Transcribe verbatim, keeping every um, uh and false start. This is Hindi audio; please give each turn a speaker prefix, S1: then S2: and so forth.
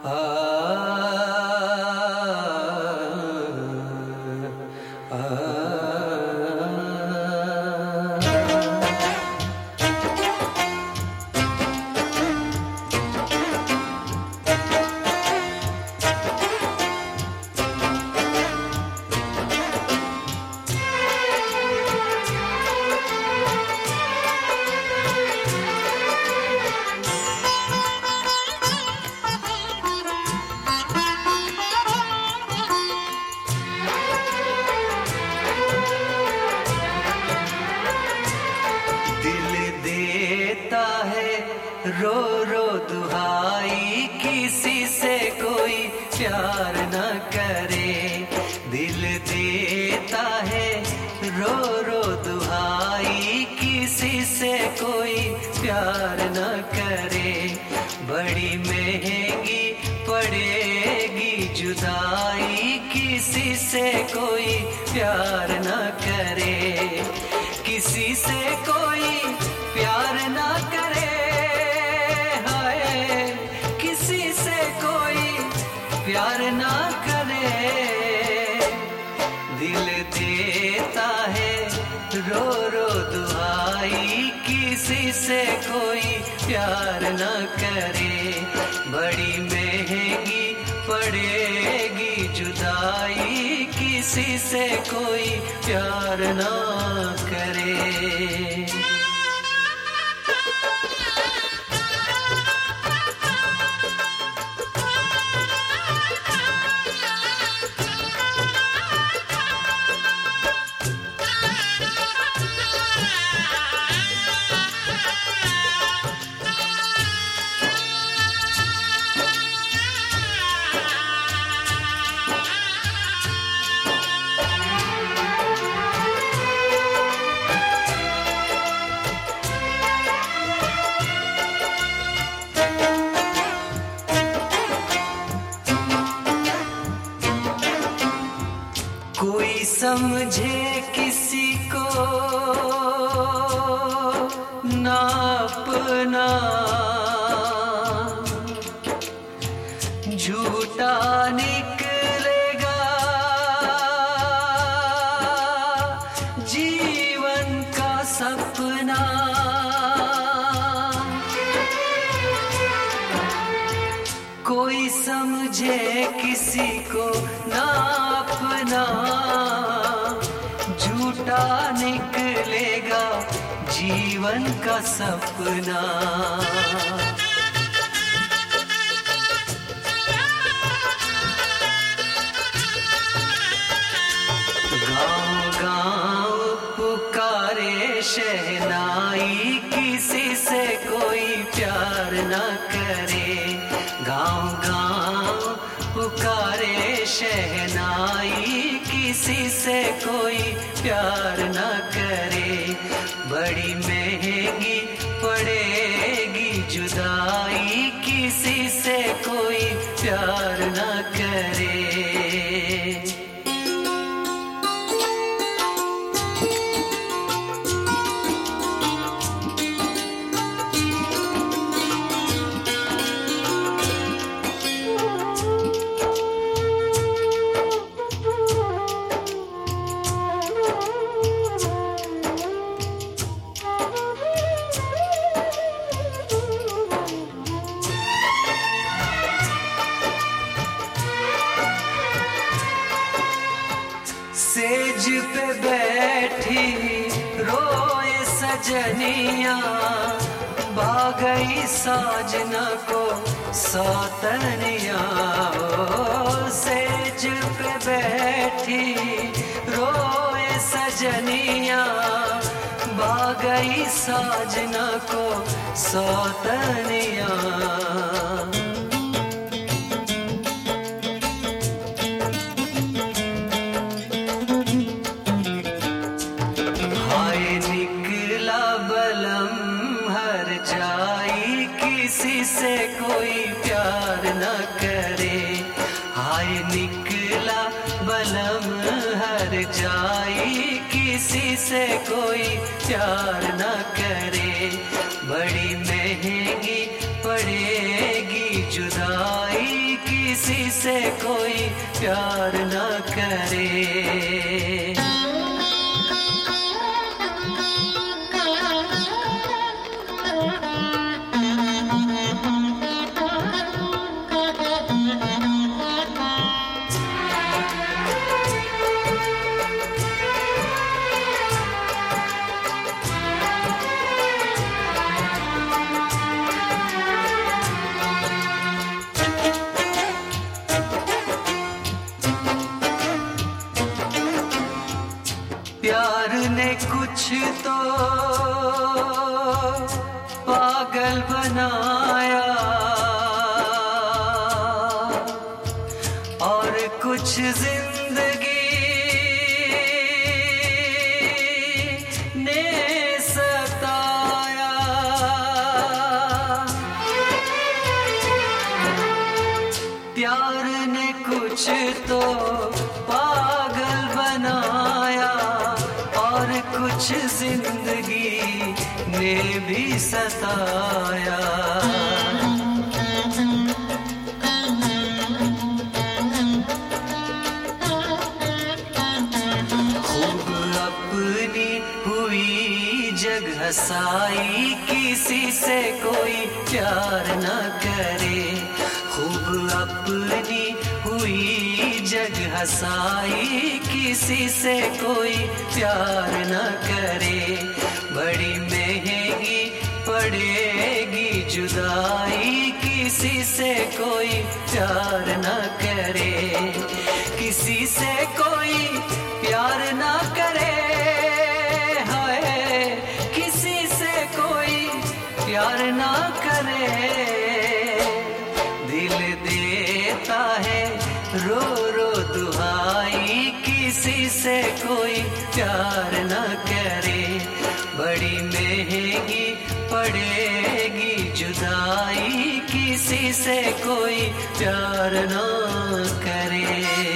S1: रो रो दुहाई किसी से कोई प्यार न करे, दिल देता है रो रो दुहाई किसी से कोई प्यार न करे। बड़ी महंगी पड़ेगी जुदाई किसी से कोई प्यार न करे, किसी से कोई प्यार न करे, हाय किसी से कोई प्यार न करे। दिल देता है रो रो दुहाई किसी से कोई प्यार न करे। बड़ी महंगी पड़ेगी जुदाई किसी से कोई प्यार न करे। कोई समझे किसी को ना अपना, झूठा निकलेगा जीवन का सपना। कोई समझे किसी को ना अपना, झूठा निकलेगा जीवन का सपना। गाँव गाँव पुकारे शहनाई किसी से कोई प्यार न करे। गाँव गाँव पुकारे शहनाई किसी से कोई प्यार न करे। बड़ी महंगी पड़ेगी जुदाई किसी से कोई प्यार न करे। सेज पे बैठी रोए सजनिया, भागई साजना को सौतनिया। सेज पे बैठी रोए सजनिया, भागई साजना को सौतनिया। किसी से कोई प्यार न करे, हाय निकला बलम हर जाई किसी से कोई प्यार न करे। बड़ी महंगी पड़ेगी जुदाई किसी से कोई प्यार न करे। प्यार ने कुछ तो पागल बनाया और कुछ जिंदगी ने सताया। प्यार ने कुछ तो पागल बनाया और कुछ जिंदगी ने भी सताया। खूब अपनी हुई जग हंसाई किसी से कोई प्यार न करे। खूब अपनी हुई जग हंसाई किसी से कोई प्यार न करे। बड़ी महंगी पड़ेगी जुदाई किसी से कोई प्यार न करे। किसी से कोई प्यार न करे, हाय किसी से कोई प्यार न करे। दिल देता है रो रो दुहाई किसी से कोई प्यार न करे। बड़ी महंगी पड़ेगी जुदाई किसी से कोई प्यार न करे।